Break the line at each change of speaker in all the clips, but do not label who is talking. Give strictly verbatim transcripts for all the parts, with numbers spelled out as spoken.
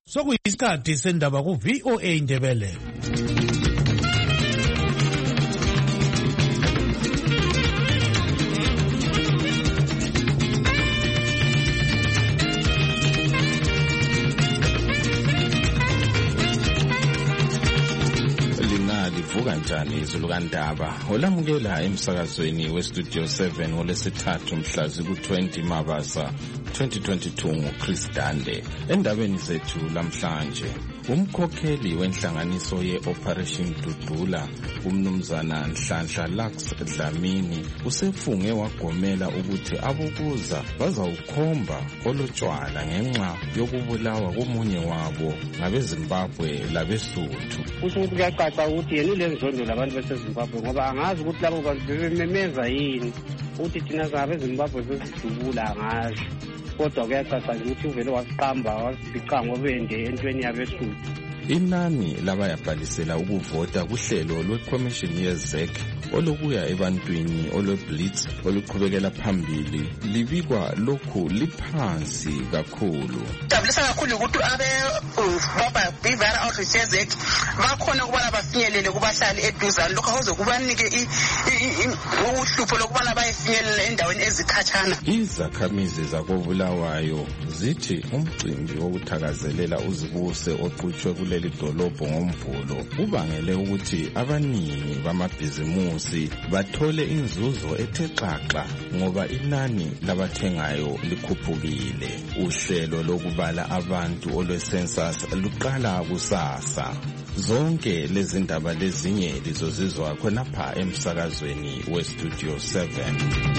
Sokuyisikhathi sendaba ku V O A Indebele.
Livuka njani izulu kandaba olamukela emsakazweni westudio seven ngolesithathu mhla ziku-twenty Mabasa twenty twenty-two nguChris Dande. Endabeni zethu lamhlanje, umkhokheli wenhlanganiso ye-Operation Dudula umnumzana Nhlanhla Lux Dlamini usefunge wagomela ukuthi abokuza bazawukhomba olotshwala ngenxa yokubulawa komunye wabo ngabeZimbabwe labesuthu.
Kusho ukuthi kuyacaca ukuthi yena ulenzondo labantu baseZimbabwe ngoba angazi ukuthi labo bantu bebememeza yini ukuthi thina sabeZimbabwe sesidubula angazi, kodwa kuyacaca ukuthi uvele wasiqamba wasibhica ngobende entweni yabesuthu.
Inani labayabhalisela ukuvota kuhlelo lweCommission ye-Z E C olokuya ebantwini olwe-Blitz oluqhubekela phambili libikwa lokhu liphansi kakhulu.
Jabulisa kakhulu ukuthi abe baba bivera outreach ye-Z E C bakhona ukubana bafinyelele kubahlali eduzane, lokho kuzokubanike uhlupho lokubana bayefinyelela endaweni ezikhatshana.
Izakhamizi zakoBulawayo zithi umcimbi wokuthakazelela uzibuse oqhutshwe kule lidolobho ngomvulo ubangele ukuthi abaningi bamabhizimusi bathole inzuzo ethe xaxa ngoba inani labathengayo likhuphukile. Uhlelo lokubala abantu olwe-census luqala kusasa. Zonke lezi ndaba lezinye lizozizwa khonapha emsakazweni westudio seven.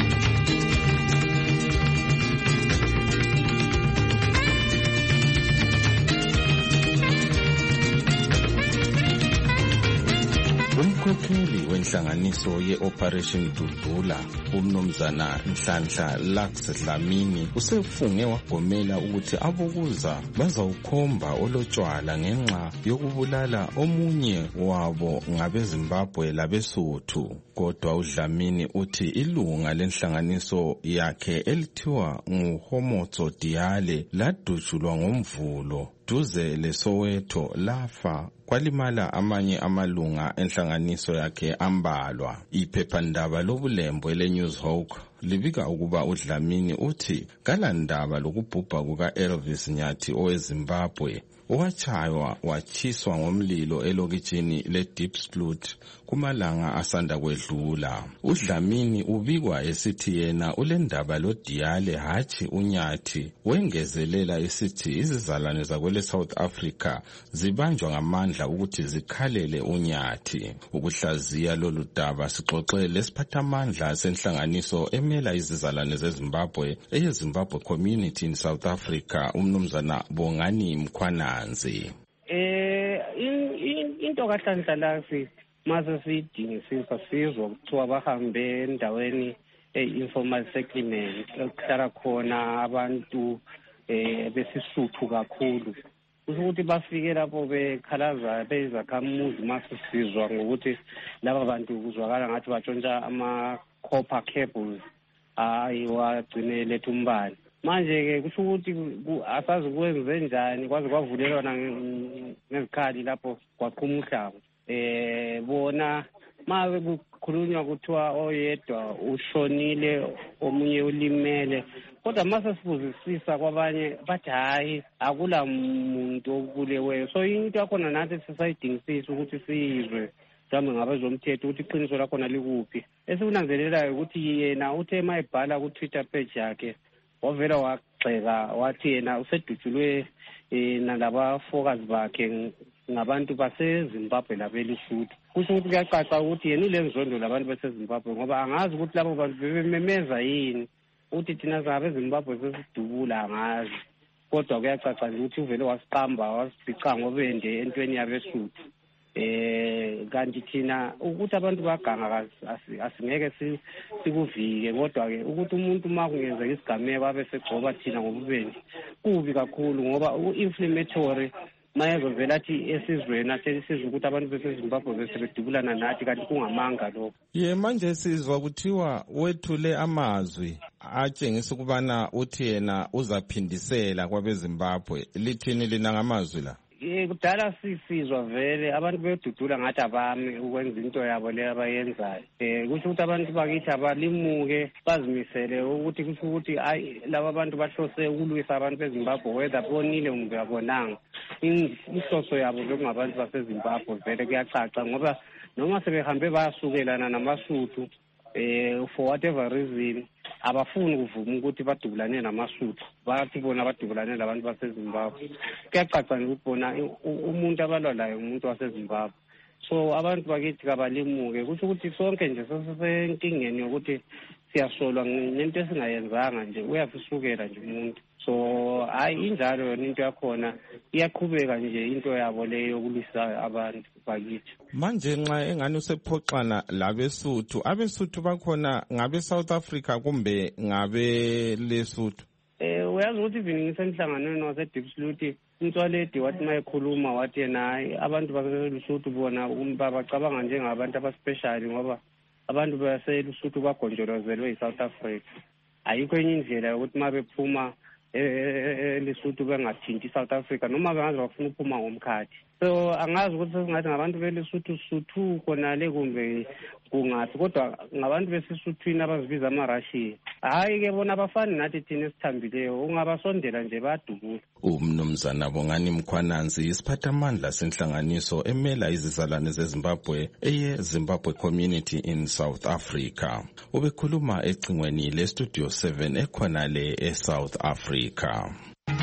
Umkhokheli wenhlanganiso ye-Operation Dudula umnumzana Nhlanhla Lux Dlamini usefunge wagomela ukuthi abokuza bazawukhomba olotshwala ngenxa yokubulala omunye wabo ngabeZimbabwe labesuthu. Kodwa uDlamini uthi ilunga lenhlanganiso yakhe elithiwa nguHomotso Diale ladutshulwa ngomvulo duze leSoweto lafa kwalimala amanye amalunga enhlanganiso yakhe ambalwa. Iphephandaba lobulembo leNewsHawk libika ukuba uDlamini uthi kalandaba lokubhubha kuka-Elvis Nyathi oweZimbabwe owatshaywa watshiswa ngomlilo elokitshini leDiepsloot kumalanga asanda kwedlula. uDlamini ubikwa esithi yena ulendaba loDiale hatshi uNyathi, wengezelela esithi izizalwane zakwele South Africa zibanjwa ngamandla ukuthi zikhalele uNyathi. Ukuhlaziya lolu daba sixoxe lesiphathamandla senhlanganiso emela izizalwane zeZimbabwe eyeZimbabwe Community in South Africa umnumzana Bongani Mkhwananzi.
Eh into kaHlanhla lasi mase sidingisisa sizwa kuthiwa bahambe endaweni e-informal settlement okuhlala khona abantu eh besisuthu kakhulu. Kusho ukuthi bafike lapho bekhalaza bezakhamuzi mase sizwa ngokuthi laba bantu kuzwakala ngathi batshontsha ama-copper cables hayi wagcine lethu umbane. Manje-ke kusho ukuthi asazi kwenze njani kwaze kwavulelwana ngezikhali lapho kwaqhuma umhlaba. Eh bona mabe kukhulunywa kuthiwa oyedwa ushonile omunye ulimele, kodwa mase sifuzisisa kwabanye bathi hayi akula muntu okubuleweyo. So into yakhona nathi sisayidingisisa ukuthi sizwe mhlawumbe ngabezomthetho ukuthi iqiniso lakhona likuphi. Esikunanzelelayo ukuthi yena uthe mayibhala ku-Twitter page yakhe wavela wagxeka wathi yena usedutshulwe nalabafokazi bakhe ngabantu baseZimbabwe labelisuthu. Kusho ukuthi kuyacaca ukuthi yena ulenzondo labantu baseZimbabwe ngoba angazi ukuthi labo bantu bebememeza yini ukuthi thina sabeZimbabwe sesidubula angazi, kodwa kuyacaca nje ukuthi uvele wasiqamba wasibhica ngobende entweni yabesuthu. Eh kanti thina ukuthi abantu baganga asingeke sikuvike, kodwa ke ukuthi umuntu uma kungenzeka isigameko abe segcoba thina ngobubende kubi kakhulu ngoba u-inflammatory mayezovela athi esizweni asizwe ukuthi abantu beseZimbabwe besebedubulana nathi kanti kungamanga lokho.
Ye manje sizwa kuthiwa wethule amazwi atshengisa ukubana uthi yena uzaphindisela kwabeZimbabwe. Lithini lina ngamazwi la?
Eh kudala sisizwa vele abantu bedudula ngathi abami ukwenza into yabo le abayenzayo. Eh kusho ukuthi abantu bakithi abalimuke bazimisele ukuthi kusho ukuthi ayi laba abantu bahlose ukulwisa abantu beZimbabwe whether bonile kumbe abonanga. Inhloso yabo lokungabantu baseZimbabwe vele kuyacaca ngoba noma sebehambe bayasukelana namasuthu eh for whatever reason abafuni ukuvuma ukuthi badubulane namasuthu bathi bona badubulane labantu baseZimbabwe. Kuyacaca ukuthi bona umuntu abalwa laye umuntu waseZimbabwe. So abantu bakithi kabalimuke kusho ukuthi sonke nje sesenkingeni yokuthi siyasolwa ngento esingayenzanga nje uyafisukela nje umuntu. So hayi injalo yona into yakhona iyaqhubeka nje into yabo leyo yokulisa abantu bakithi.
Manje nxa engani usephoxana labesuthu, abesuthu bakhona ngabe South Africa kumbe ngabe Lesotho?
Eh uyazi ukuthi even ngisemhlanganweni wase Diepsloot uNtswaledi wathi mayekhuluma wathi yena abantu baseLesotho bona bacabanga njengabantu abaspecial ngoba abantu baseLesotho bagonjolozelwe eSouth Africa. Ayikho enye indlela yokuthi mabephuma eLesotho bengathinti South Africa noma bengaze bafuna ukuphuma ngomkhathi. So angazi ukuthi sesingathi ngabantu beLesotho suthu khona le kumbe kungathi kodwa ngabantu besisuthwini abazibiza ama-Russia. Hayi ke bona abafani nathi thina esithambileyo ungabasondela nje badubula.
Umnumzana Bongani Mkhwananzi isiphathamandla senhlanganiso emela izizalwane zeZimbabwe eye Zimbabwe Community in South Africa. Ubekhuluma ecingweni le Studio seven ekhona le eSouth Africa.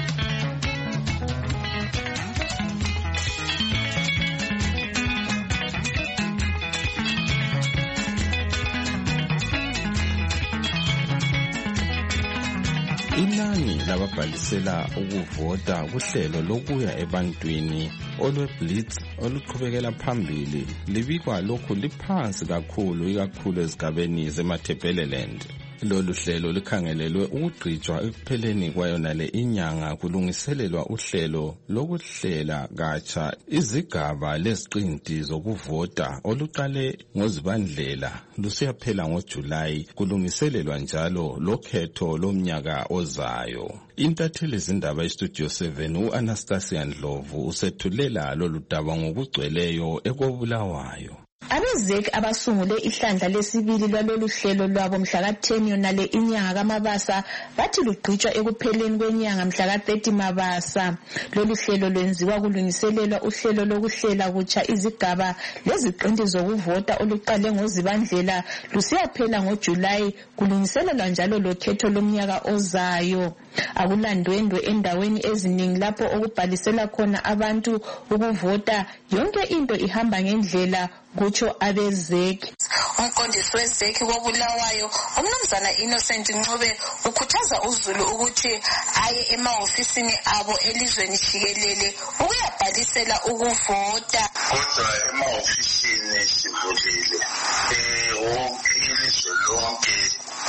Inani lababhalisela ukuvota kuhlelo lokuya ebantwini olweBlitz oluqhubekela phambili libikwa lokhu liphansi kakhulu ikakhulu ezigabeni zeMatabeleland. Lolu hlelo likhangelelwe ukugqitshwa ekupheleni kwayona le inyanga kulungiselelwa uhlelo lokuhlela katsha izigaba leziqinti zokuvota oluqale ngoZibandlela lusiyaphela ngoJulayi kulungiselelwa njalo lokhetho lomnyaka ozayo. Intatheli zindaba eStudio seven uAnastasia Ndlovu usethulela lolu daba ngokugcweleyo ekobulawayo.
AbeZEC abasungule ihlandla lesibili lwalolu hlelo lwabo mhla ka ten yona le inyanga kaMabasa bathi lugqitshwa ekupheleni kwenyanga mhla ka thirty Mabasa. Lolu hlelo lwenziwa kulungiselelwa uhlelo lokuhlela kutsha izigaba leziqinti zokuvota oluqale ngoZibandlela lusiyaphela ngoJulayi kulungiselelwa njalo lokhetho lomnyaka ozayo. Akulandwendwe endaweni eziningi lapho okubhalisela khona abantu ukuvota yonke into ihamba ngendlela kutsho abeZEC.
Umqondisi weZEC kobulawayo umnumzana Innocent Ncube ukhuthaza uZulu ukuthi aye emahofisini abo elizweni jikelele ukuyabhalisela ukuvota.
Kodwa emahofisini sivulile wonke ilizwe lonke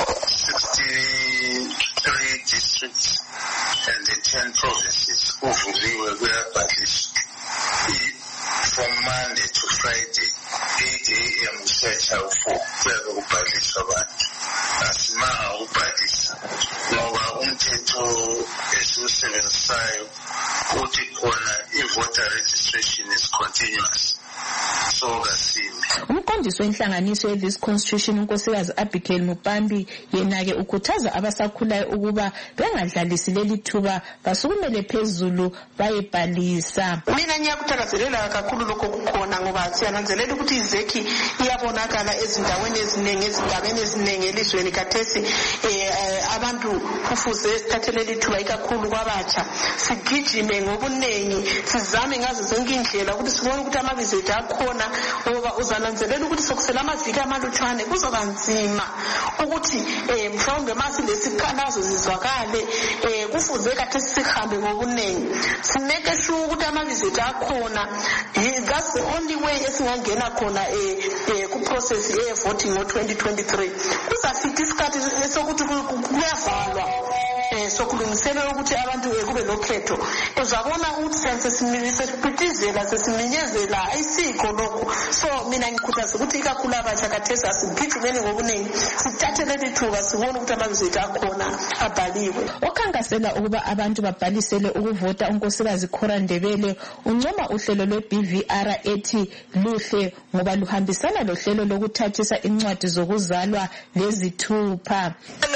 sixty-three districts and the ten provinces kuvuliwe kuyabhaliswa. From Monday to Friday, eight a m kushesha u-four kuyabe kubhaliswa abantu. Asimanga ukubhalisa ngoba umthetho esiwusebenzisayo uthi khona i-voter registration is continuous. So kasimbi.
Umqondisi wenhlanganiso ye-This Constitution unkosikazi Abigail Mupambi yena-ke ukhuthaza abasakhulayo ukuba bengadlalisi leli thuba basukumele phezulu bayebhalisa.
Mina ngiyakuthakazelela kakhulu lokho kukhona ngoba siyananzelela ukuthi iZEC iyabonakala ezindaweni eziningi ezigabeni eziningi elizweni kathesi abantu kufuze sithathele lithuba ikakhulu kwabatsha sigijime ngobuningi sizame ngazo zonke indlela ukuthi sibone ukuthi amabizo ethu akhona ngoba uzananzelela ukuthi sokusela amaviki amalutshwane kuzoba nzima ukuthi eh mhlawumbe masi lesikhalazo zizwakale eh kufuze kathesi sihambe ngobuningi simeke sure ukuthi amabizo ethu akhona. That's the only way esingangena khona eh ku process ye voting ngo twenty twenty-three. Kuzafika isikhathi sokuthi kuyavalwa
um sokulungiselela ukuthi abantu kube lokhetho uzabona ukuthi sesipitizela sesiminyezela ayisikho lokhu. So mina ngikhuthaza ukuthi ikakhulu abatsha kathesi asibhidimeni ngobuningi sithathe leli thuba sibone ukuthi amabizo ethu akhona abhaliwe.
Okhankasela ukuba abantu babhalisele ukuvota unkosikazi Cora Ndebele uncoma uhlelo lwe-B V R ethi luhle ngoba luhambisana lohlelo lokuthathisa incwadi zokuzalwa lezithupha.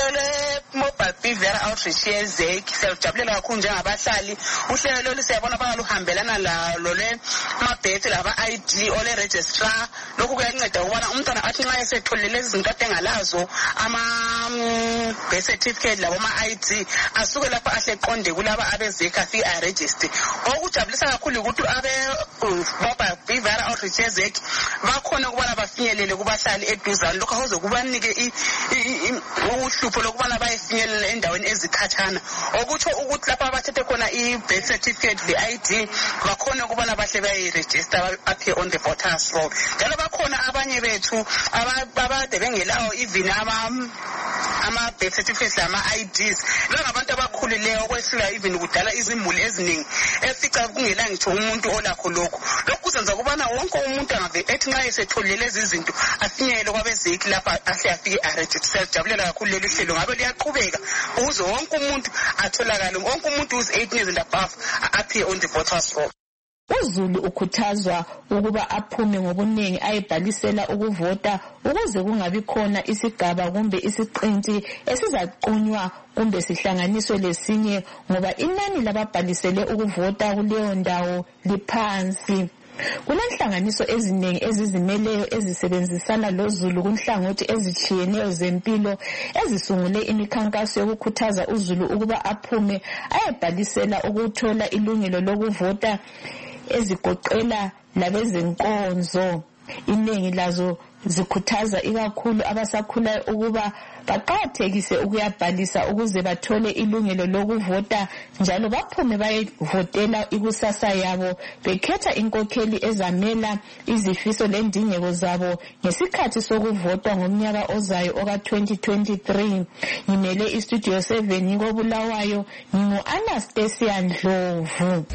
Mobile B V R outreach yezeki siyajabulela kakhulu njengabahlali. Uhlelo lolu siyabona bangaluhambelana lalo le mabhethi laba I D ole registrar. Lokhu kuyanceda ukubona umntwana athi nxa esetholile lezi zinto ade ngalazo ama birth certificate labo ama I D asuke lapha ahle qonde kulaba abezeki afike aregister. Okujabulisa kakhulu ukuthi abe mobile B V R outreach yezeki bakhona ukubana bafinyelele kubahlali eduzane. Lokho akuzokubanike uhlupho lokubana bayefinyelela endaweni ezikhatshana. Okutsho ukuthi lapha abathethe khona i-birth certificate le-I D bakhona ukubana bahle bayiregister appear on the voters roll. Njalo bakhona abanye bethu abade bengelawo even ama-birth certificates lama-I Ds. Langabantu abakhulileyo okwesula even kudala izimuli eziningi efica kungela ngitsho umuntu olakho lokhu. Lokhu kuzenza ukubana wonke umuntu angave ethi nxa esetholile lezi zinto afinyelele kwabezeki lapha ahle afike aregister. Siyajabulela kakhulu leli hlelo ngabe liyaqhubeka ukuze wonke umuntu atholakale, wonke umuntu who's eighteen years and above appear on the voters roll.
UZulu ukhuthazwa ukuba aphume ngobuningi ayebhalisela ukuvota ukuze kungabi khona isigaba kumbe isiqinti esizaqunywa kumbe sihlanganiswe lesinye ngoba inani lababhalisele ukuvota kuleyo ndawo liphansi. Kunenhlanganiso eziningi ezizimeleyo ezisebenzisana loZulu kunhlangothi ezitshiyeneyo zempilo ezisungule imikhankaso yokukhuthaza uZulu ukuba aphume ayebhalisela ukuthola ilungelo lokuvota ezigoqela labezenkonzo. Iningi lazo zikhuthaza ikakhulu abasakhulayo ukuba baqathekise ukuyabhalisa ukuze bathole ilungelo lokuvota njalo baphume bayevotela ikusasa yabo bekhetha inkokheli ezamela izifiso lendingeko zabo ngesikhathi sokuvotwa ngomnyaka ozayo oka twenty twenty-three. Ngimele istudio seven ngikobulawayo ngingu Anastasia Ndlovu.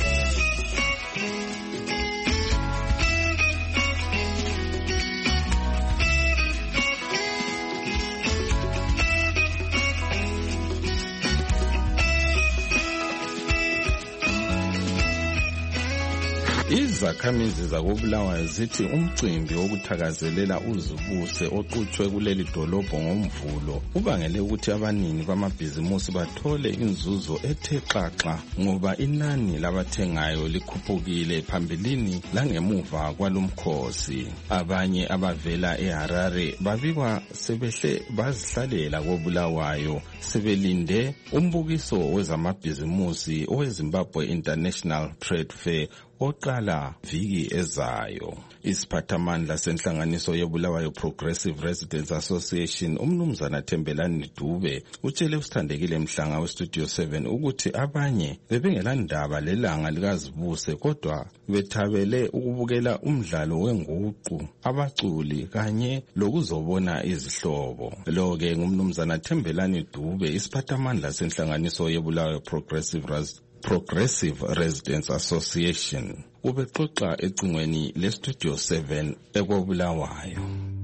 Izakhamizi zakobulawayo zithi umcimbi wokuthakazelela uzibuse oqhutshwe kuleli dolobho ngomvulo ubangele ukuthi abanini bamabhizimusi bathole inzuzo ethe xaxa ngoba inani labathengayo likhuphukile phambilini langemuva kwalomkhosi. Abanye abavela eHarare babikwa sebehle bazihlalela kobulawayo sebelinde umbukiso wezamabhizimusi oweZimbabwe International Trade Fair oqala viki ezayo. Isiphathamandla senhlanganiso yebulawayo Progressive Residents Association umnumzana Thembelani Dube utshele usithandekile Mhlanga westudio seven ukuthi abanye bebengelandaba lelanga likazibuse kodwa bethabele ukubukela umdlalo wenguqu, abaculi kanye lokuzobona izihlobo. Lo ke ngumnumzana Thembelani Dube isiphathamandla senhlanganiso yebulawayo Progressive Residents Progressive Residents Association ubexoxa ecingweni lestudio seven ekobulawayo.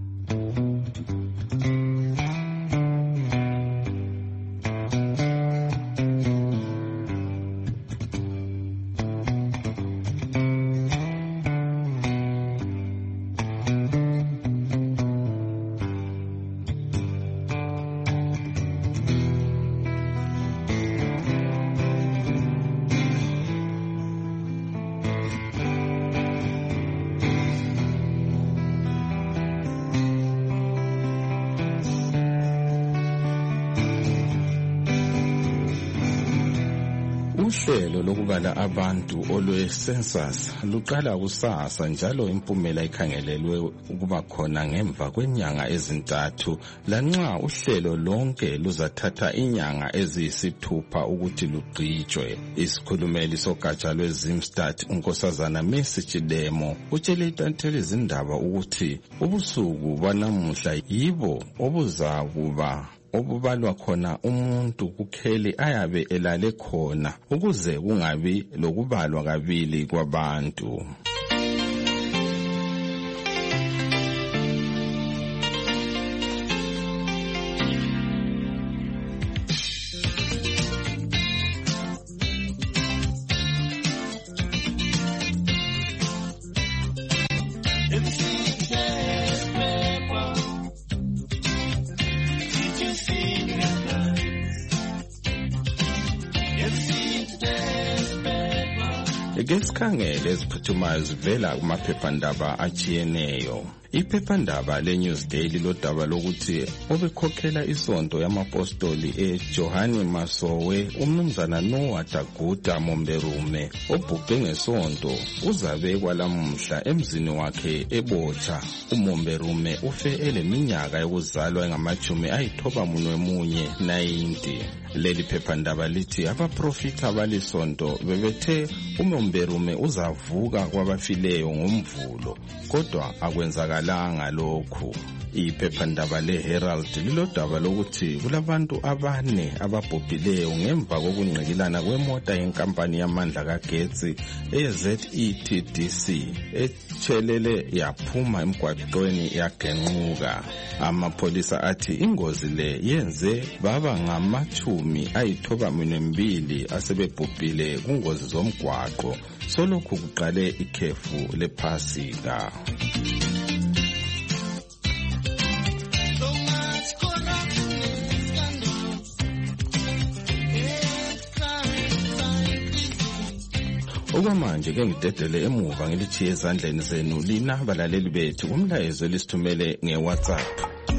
Uhlelo lokubala abantu olwe census luqala kusasa njalo impumela ikhangelelwe ukuba khona ngemva kwenyanga ezintathu lanxa uhlelo lonke luzathatha inyanga eziyisithupha ukuthi lugqitshwe. Isikhulumeli sogatsha lweZimstat unkosazana Messi Chidemo utshele itanthele izindaba ukuthi ubusuku banamuhla yibo obuzakuba obubalwa khona umuntu kukheli ayabe elale khona ukuze kungabi lokubalwa kabili kwabantu. Ngesikhangele eziphuthumayo zivela kumaphephandaba ajiyeneyo. Iphephandaba leNewsday lilodaba lokuthi obekhokhela isonto yamapostoli eJohani Masowe umnumzana Noah Daguda Momberume obhubhe ngesonto uzabe kwalamuhla emzini wakhe eBotsha. uMomberume ufe eleminyaka yokuzalwa engamajumi ayithoba munwe munye ninety. Leli phephandaba lithi abaprofita balisonto bebethe uMomberume uzavuka kwabafileyo ngomvulo kodwa akwenzakalanga lokhu. Iphephandaba leHerald lilodaba lokuthi kulabantu abane ababhubhileyo ngemva kokungqikilana kwemota yenkampani yamandla kagetsi eZ E T D C etshelele yaphuma emgwaqweni yagenquka. Amapholisa athi ingozi le yenze baba ngamachumi ayithoba minembili asebebhubhile kungozi zomgwaqo solokhu kuqale ikhefu lePhasika. Okwamanje ke ngidedele emuva ngilichiye ezandleni zenu lina balaleli bethu umlayezo lisithumele ngeWhatsApp.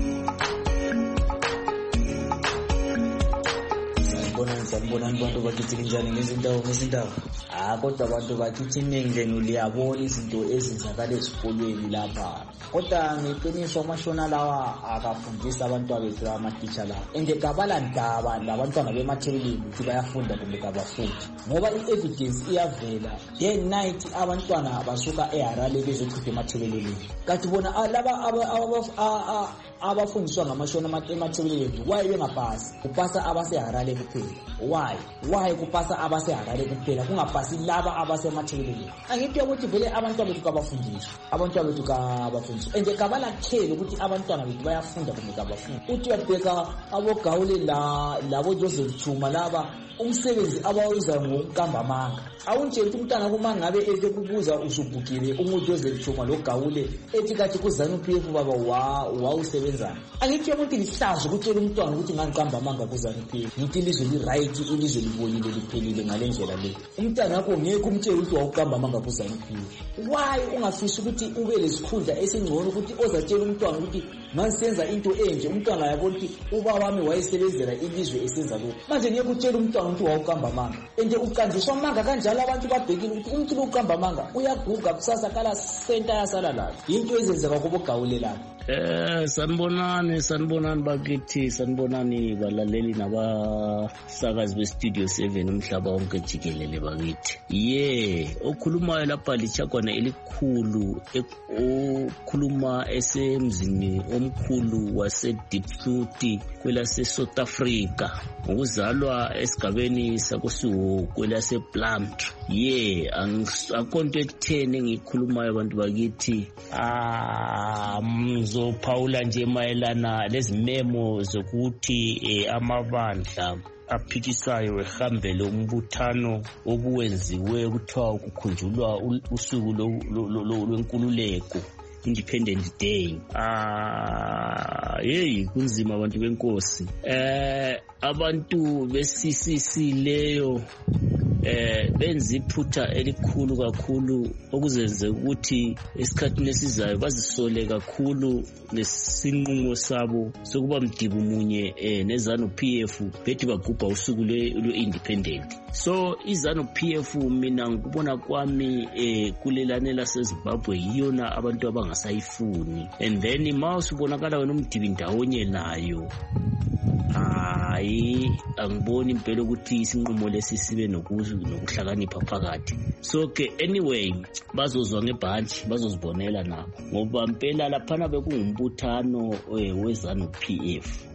Sanibona abantu bakithi kanjani ngezindawo ngezindawo. Ah kodwa abantu bakithi ningeno liyabona izinto ezenzakala esikolweni lapha. Kodwa ngeqiniso amashona lawa akafundisa abantu abethu amatitsha la. Engekabala ndaba labantwana bemathebeleni ukuthi bayafunda kumbe kabafundi. Ngoba i-evidence iyavela day night abantwana basuka eHarare bezochitha emathebeleni. Kanti bona laba abafundiswa ngamashona emathebeleni why bengapasi? Kupasa abaseHarare kuphela. Why? Why kupasa abaseHarare kuphela kungapasi laba abasemathebeleni? Angithi ukuthi vele abantwana bethu kabafundiswa. Abantwana bethu kabafundiswa. Ende kabala khele ukuthi abantwana bethu bayafunda kumbe kabafunda. Uthi uyabheka abogawule la labo Joseph Chuma laba umsebenzi abawenza ngokuqamba amanga. Awuntshela ukuthi umntana kuma ngabe eze kubuza usubhukile umuntu Joseph Chuma lo gawule ethi kathi kuzana uPF baba wa wawusebenza. Angithi ukuthi lihlazo ukutshela umntwana ukuthi ngangiqamba amanga kuzana uPF. Ngithi ilizwe li right ilizwe libolile liphelile ngalendlela le. Umntana wakho ngeke umtshele ukuthi wawuqamba amanga kuzana uPF. Why ungafisa ukuthi ube lesikhundla esingcono ukuthi ozatshela umntwana ukuthi mangisenza into enje umntwana yabona ukuthi ubaba wami wayesebenzela ilizwe esenza lokho. Manje ngeke utshele umntwana ukuthi wawuqamba amanga. Ende uqanjiswa amanga kanjalo abantu babhekile ukuthi umuntu uqamba amanga uyaguga kusasa kala center yasala la. Into ezenzeka kubogawule lapha.
Eh sanibonani sanibonani bakithi sanibonani balaleli nabasakazi be Studio seven umhlaba wonke jikelele bakithi. Yeah, okhulumayo lapha lichakwana elikhulu okhuluma esemzini omkhulu wase Diepsloot kwelase South Africa ngokuzalwa esigabeni sakosuho kwelase Plumtree. Yeah, akonto ekutheni ngikhulumayo abantu bakithi ah zophawula nje mayelana lezimemo zokuthi amabandla aphikisayo ehambele umbuthano obuwenziwe kuthiwa ukukhunjulwa usuku lwenkululeko Independent Day. Ah hey kunzima abantu benkosi. Eh abantu be C C C leyo eh benza iphutha elikhulu kakhulu okuzenze ukuthi esikhathini esizayo bazisole kakhulu lesinqumo sabo sokuba mdibu munye eh neZANU P F bethi bagubha usuku lwe-independent. So iZANU P F mina ngikubona kwami eh kulelane laseZimbabwe yiyona abantu abangasayifuni, and then mawusubonakala wena umdibi ndawonye nayo hayi angiboni impela ukuthi isinqumo lesi sibe nokuhlakanipha phakathi. So ke anyway bazozwa ngebhanji bazozibonela nabo ngoba impela laphana bekungumbuthano weZANU P F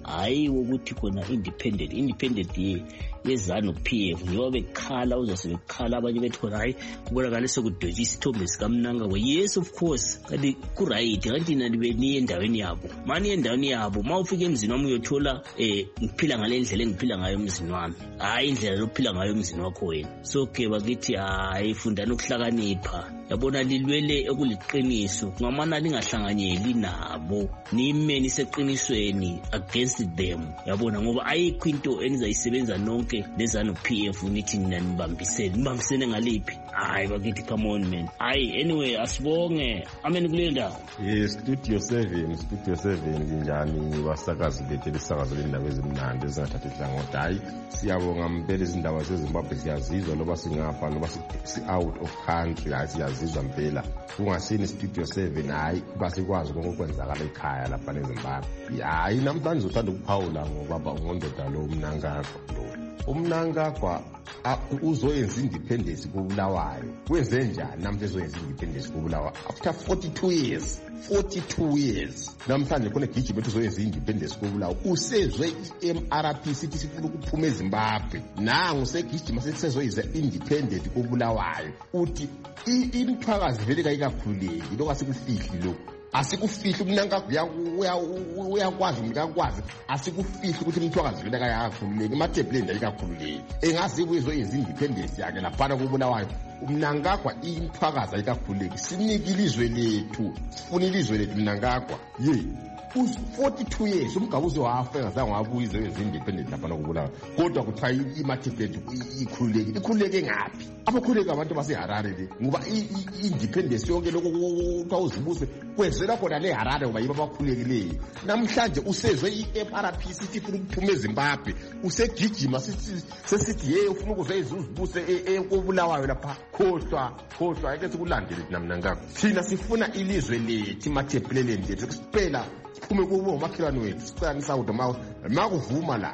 hayi ukuthi khona independent independent ye yezanu P F njengoba bekhala uzosebekhala abanye bethi khona hayi kubonakala sekudwetshwa isithombe sikaMnangagwa. Yes of course, kanti ku right kanti nani beniye endaweni yabo mani endaweni yabo mawufika emzini wami uyothola eh ngiphila ngale ndlela engiphila ngayo emzini wami, hayi indlela lokuphila ngayo emzini wakho wena. So ke bakithi hayi fundani ukuhlakanipha, yabona lilwele ekuliqiniso kungamana lingahlanganyeli nabo nime niseqinisweni against them, yabona ngoba ayikho into enizayisebenza nonke lezanu P F nithi nina nibambisene nibambisene ngaliphi. Hayi bakithi come on man. Hayi anyway asibonge amen kule ndawo.
Yes, Studio seven Studio seven njani basakazi lethe besakazele indaba ezimnandi ezingathathi ihlangothi. Hayi siyabonga mpela izindaba zeZimbabwe siyazizwa loba singapha loba si out of country, hayi siyazizwa mpela. Kungasini Studio seven hayi basikwazi ngokwenzakala ekhaya lapha eZimbabwe. Hayi namhlanje uzothanda ukuphawula ngoba ungondoda lo Mnangagwa lo. UMnangagwa uzoyenza independence kuBulawayo. Wenze njani namhlanje uzoyenza independence kuBulawayo after forty-two years forty-two years? Namhlanje khona gijima bethi uzoyenza independence kuBulawayo. Usezwe i-M R P sithi sifuna ukuphuma eZimbabwe, nangu segijima sethi sezoyenza independent kuBulawayo. Uthi imthwakazi vele kayikakhuleki lokho asikufihli lokho, asikufihli. UMnangagwa uyakwazi umkakwazi, asikufihli ukuthi umthwakazi vele kayakakhuleki, imathebhlenda ayikakhuleki. Engazi uzoyenza independence yakhe laphana kuBulawayo. UMnangagwa imthwakazi ayikakhuleki, sinike ilizwe lethu, sifuna ilizwe lethu Mnangagwa. Ye forty-two years umgabuzo wafa engazange wabuya izenza independent laphana kuBulawayo, kodwa kuthiwa imathebhlenda ikhululeki. Ikhululeke ngaphi? Abakhululeki abantu baseHarare le, ngoba i-independence yonke lokho kuthiwa uzibuse kwenzela khona le Harare ngoba yibo abakhululekileyo. Namhlanje usezwe i-M R P sithi funa ukuphuma eZimbabwe, usegijima sesithi ye ufuna ukuzoyenza uzibuse eKobulawayo lapha. Khohlwa khohlwa ake sikulandele thina Mnangagwa, thina sifuna ilizwe lethu imathebhlenda lethu siphela siphume kubo umakhelwane wethu sicela nisawudo makuvuma la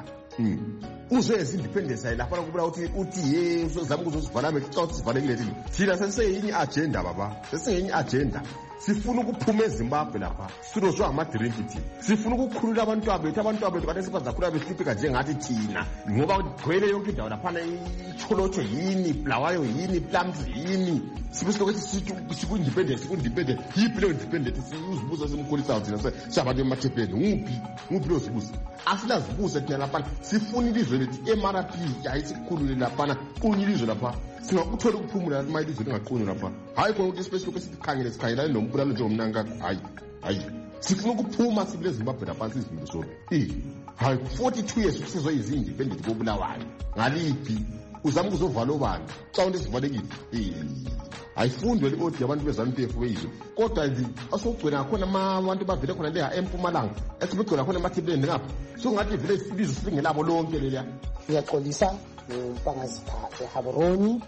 uzoyenza independence lapha kuBulawayo. Uthi uthi ye uzozama ukuzosivala amehlo uthi sivalekile thina thina sesiyinye agenda baba, sesiyinye agenda. Sifuna ukuphuma eZimbabwe lapha sirozwa amadrinki thina, sifuna ukukhulula abantu abethu abantu abethu kade sibaza khula behlipheka njengathi thina ngoba gcwele yonke indawo laphana iCholotsho yini Bulawayo yini Plums yini. Sibisilo ukuthi sithi siku-independence ku-independent yiphi leyo independent? Siuzibuza simkholisa thina sabantu emathebhlenda nguphi nguphi lo zibuza? Asilazibuza thina laphana, sifuna ilizwe lethu M R P ayisikhulule laphana kunye ilizwe lapha singakuthola ukuphumula uma ilizwe lingaqhunywa lapha. Hayi khona ukuthi special kwesikhangele sikhangela nombulalo njengoMnangagwa. Hayi hayi sifuna ukuphuma sibule eZimbabwe lapha sizimbulu sonke. Eh hayi forty-two years usezoyenza independent koBulawayo ngaliphi? Uzama ukuzovala obani xa into sivalekile? Eh ayifundwe le odi yabantu bezanu P F beyizwe, kodwa nje asogcina khona abantu bavele khona leya eMpumalanga esibegcina khona emathebhlenda ngapha. So ngathi vele isibizwe silingelabo lonke leliya.
Ngiyaxolisa uMpangazipha eHaboroni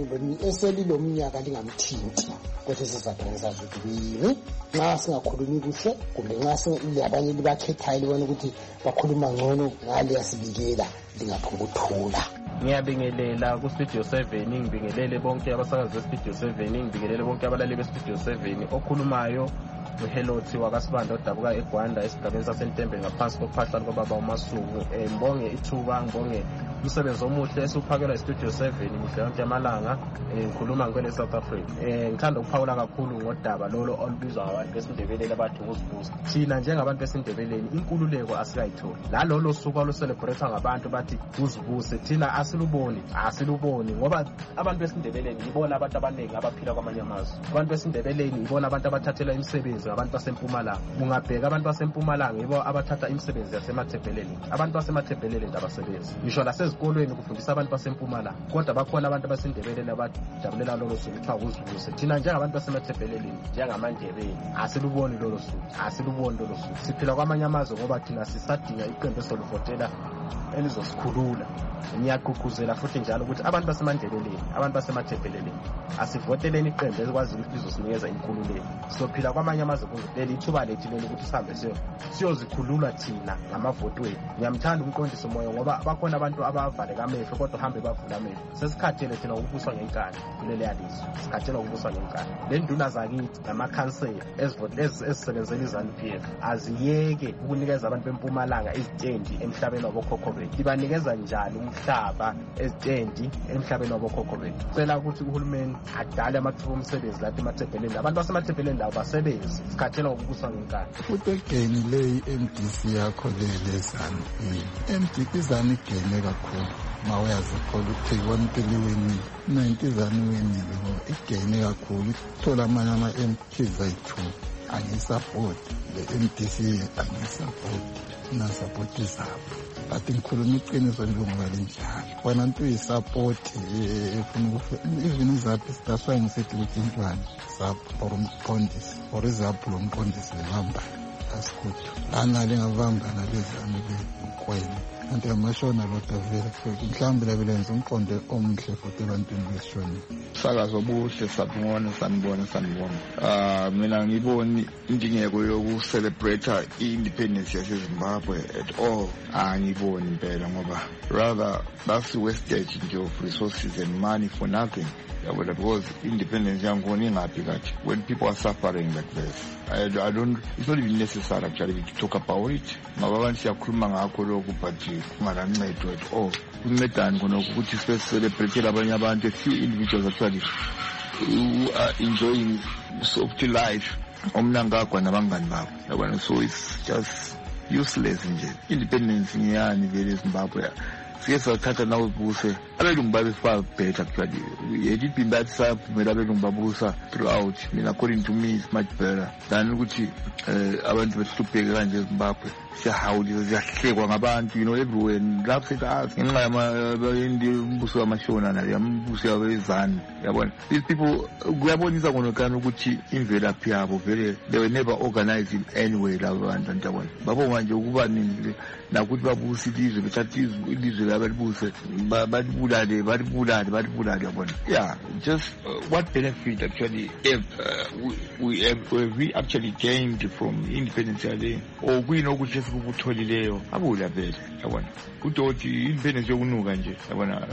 eselilomnyaka lingamthinti kodwa sizathola sazi ukuthi yini nxa singakhulumi kuhle kumbe nxa singabanye libakhethayo libona ukuthi bakhuluma ngcono ngale yasibikela lingaphunguthula.
Ngiyabingelela ku Studio seven, ngibingelele bonke abasakazi be Studio seven, ngibingelele bonke abalali be Studio seven. Okhulumayo uHelothi wakasibanda odabuka eGwanda esigabeni saseNtembe ngaphansi kophahla lukababa uMasuku. Ngibonge ithuba, ngibonge umsebenzi omuhle esuphakelwa eStudio seven mihla yonke amalanga. Ngikhuluma ngwele South Africa. Ngithanda ukuphawula kakhulu ngodaba lolo olubizwa abantu besindebelele abathi uzibuza. Thina njengabantu besindebeleni inkululeko asikayitholi. La lolo suku aluselebrate ngabantu bathi uzibuse, thina asiluboni asiluboni ngoba abantu besindebeleni yibona abantu abaningi abaphila kwamanye amazwe. Abantu besindebeleni yibona abantu abathathela imisebenzi abantu baseMpumalanga. Ungabheka abantu baseMpumalanga yibo abathatha imisebenzi yasemathebheleni. Abantu basemathebheleni abasebenzi. Ngisho lasezikolweni kufundisa abantu baseMpumalanga, kodwa bakhona abantu basindebeleni abajabulela lolo suku kuthiwa uzibuse. Thina njengabantu basemathebheleni njengamandebele asiluboni lolo suku asiluboni lolo suku. Siphila kwamanye amazwe ngoba thina sisadinga iqembu esoluvotela elizosikhulula. Ngiyaqhuqhuzela futhi njalo ukuthi abantu basemandleleleni, abantu basemathebheleleni, asivoteleni iqembu elikwaziyo ukuthi lizosinikeza inkululeko. Sizophila kwamanye amazwe leli ithuba lethu leli ukuthi sihambe siyozikhulula thina ngamavoti wethu. Ngiyamthanda umqondisi moyo ngoba bakhona abantu abavaleka amehlo kodwa hambe bavula amehlo. Sesikhathele thina ukubuswa ngenkani kuleli yalizo. Sikhathela ukubuswa ngenkani. Le nduna zakithi namakhansela ezisebenzela iZANU-P F aziyeke ukunikeza abantu bempumalanga izitendi emhlabeni wabokhokho bethu. Ibanikeza njalo umhlaba ezitendi emhlabeni wabokhokho bethu. Cela ukuthi uhulumeni adale amathuba omsebenzi lapha emathebheleni. Abantu basemathebheleni lawo basebenze. Sikhathela ukubuswa ngenkani.
Utegeni leyi M D C yakho le ZANU-P M D C ZANU igene kakhulu. Mawuyazikhola ukuthi wanteliweni ninety ZANU wenile ngoba igene kakhulu. Ithola amanye ama-M P zayi-two. Angisupport le M D C angisupport na-support izabo. But ngikhuluma iqiniso njengoba linjalo. Wena nto uyisupport efuna even izaphi that's why ngisithi ukuthi intwana zapho or umqondisi or izapho lo mqondisi lehamba asikutho. Lana lingavambana lezami lekwena. Kanti amashona lodwa vele mhlawumbe labelenza umqondo omuhle futhi ebantwini besishonile.
Sakazo buhle sabona sanibona sanibona. Ah mina ngiboni indingeko yokucelebrate i-independence yaseZimbabwe at all. Angiboni impela ngoba rather that's wasted nje of resources and money for nothing. Yeah, but because independence yangona ingaphi kathi when people are suffering like this. I, I don't, it's not even necessary actually to talk about it. Ngabantu siyakhuluma ngakho lokhu but kungalancedo at all. Kuncedani khona ukuthi sibe celebrate abanye abantu, a few individuals actually who are enjoying soft life. Omnangagwa nabangani babo. Yabona, so it's just useless nje. Independence ngiyani vele eZimbabwe. Sike sathatha nawe buse abelungu babefika better actually. It had been that sabumela abelungu babusa throughout. Mina according to me it's much better than ukuthi abantu besihlupheke kanje eZimbabwe. Siyahawulisa siyahlekwa ngabantu, you know, everywhere. Lapho sethi ngenxa yamabindi umbuso wamashona naye ambuso yabeZANU. Yabona, these people kuyabonisa ngonokani ukuthi imvelaphi yabo vele they were never organized in any way labo bantu ntabona. Babonga nje ukuba nini nakuthi babusa ilizwe bethatha ilizwe labalibuse balibulale balibulale balibulale yabona. Yeah, just uh, what benefit actually if uh, we, we have we actually gained from independence yale or we know ukuthi sikubutholileyo abula vele yabona kuthi independence yokunuka nje yabona.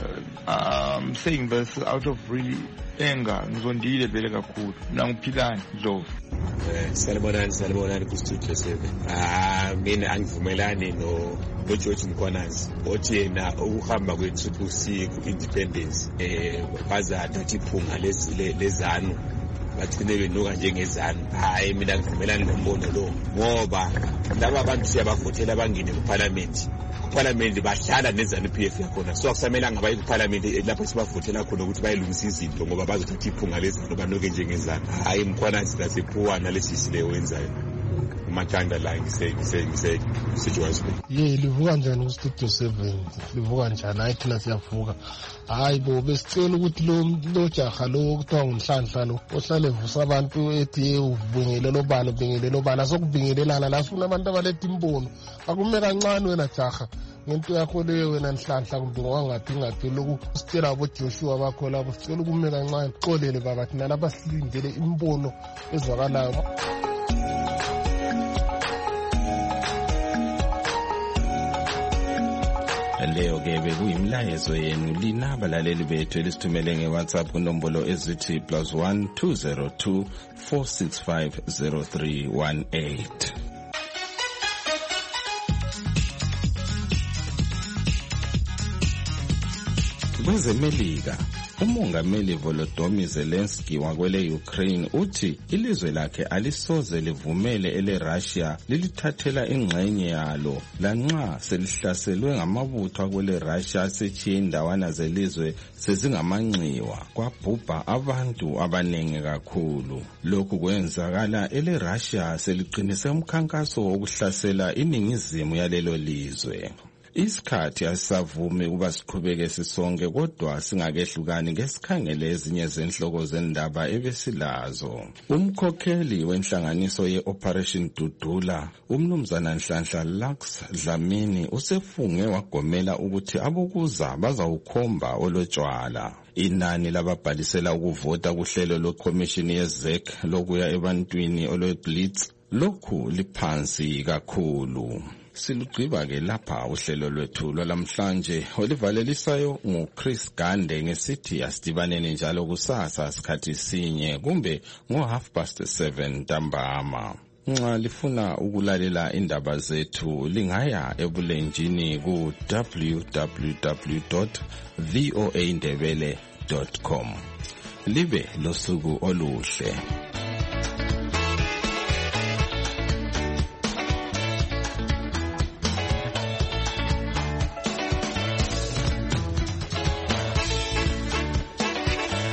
I'm saying this out of really anger, ngizondile vele kakhulu mina ngiphilani Dlovu.
Eh salibonani salibonani ku studio seven. Ah mina angivumelani no lo George Mkhwanazi othi yena ukuhamba kwethu usiku independence eh baza thatha iphunga lezanu bathine benuka njengezanu. Hayi mina ngivumelani nombono lo ngoba laba abantu siyabavotela abangene kuparliament. Parliament bahlala neZANU-P F yakhona, so akusamelanga baye kuparliament lapho sibavotela khona ukuthi bayilungisa izinto ngoba bazothatha iphunga lezanu banuke njengezanu. Hayi Mkhwanazi lasephuwana lesisile wenzayo umathanda la ngise ngise ngise situation.
Ye livuka njani ku studio seven? Livuka njani? Hayi thina siyavuka. Hayi bo besicela ukuthi lo lo jaha lo kuthiwa ngumhlanhla lo ohlale vusa abantu ethi uvungele lo bani ubingele lo bani asokubingelelana la sifuna abantu abaletha imbono. Akume kancane wena jaha ngento yakho leyo wena nhlanhla kumbe wangathi ngathi lokhu sitshela abo Joshua bakho labo sicela ukume kancane xolele baba thina lapha silindele imbono ezwakalayo.
Leyo ke bekuyimlayezo yenu lina abalaleli bethu elisithumele ngeWhatsApp kunombolo ezithi plus one two zero two four six five zero three one eight. Kwezemelika umongameli Volodymyr Zelensky wakwele Ukraine uthi ilizwe lakhe alisoze livumele ele Russia lilithathela ingxenye yalo lanxa selihlaselwe ngamabutho akwele Russia asechiye indawana zelizwe sezingamanxiwa kwabhubha abantu abaningi kakhulu. Lokhu kwenzakala ele Russia seliqinise umkhankaso wokuhlasela iningizimu yalelo lizwe. Isikhathi asisavumi ukuba siqhubeke sisonke kodwa singakehlukani ngesikhangele ezinye zenhloko zendaba ebesilazo. Umkhokheli wenhlanganiso ye-Operation Dudula, umnumzana Nhlanhla Lux Dlamini, usefunge wagomela ukuthi abokuza bazawukhomba olotshwala. Inani lababhalisela ukuvota kuhlelo lwekhomishini ye-Z E C lokuya ebantwini olwe-Blitz lokhu liphansi kakhulu. Silugqiba ke lapha uhlelo lwethu lwalamhlanje olivalelisayo nguChris Gande ngesithi asidibaneni njalo kusasa sikhathi sinye kumbe ngo half past seven ntambama. Nxa lifuna ukulalela indaba zethu lingaya ebulenjini ku w w w dot voa ndebele dot com. Libe losuku oluhle.